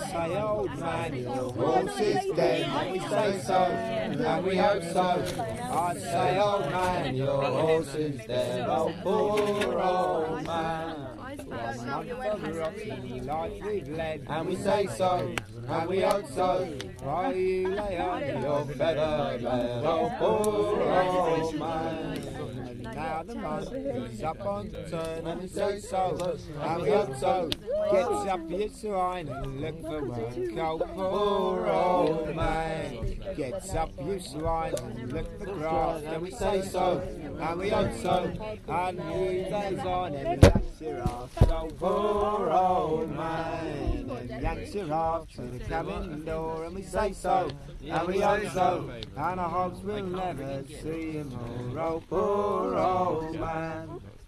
say, old man, your horse is dead. And we say so, and we hope so. I say, old man, your horse is dead. Oh, poor old man. Life we've led, and we say so, and we hope so. While you lay on your feather bed, oh poor old man. Now the month is up on the turn, and we say so, and we hope so. Gets up your swine and look for work, oh poor old man. Gets up you swine and look for grass, and we say so, and we hope so. And he lays on and yanks your ass, oh poor old man. And yanks your ass to the cabin door, and we say so, and we hope so. And our hopes will never see him more, oh poor old man.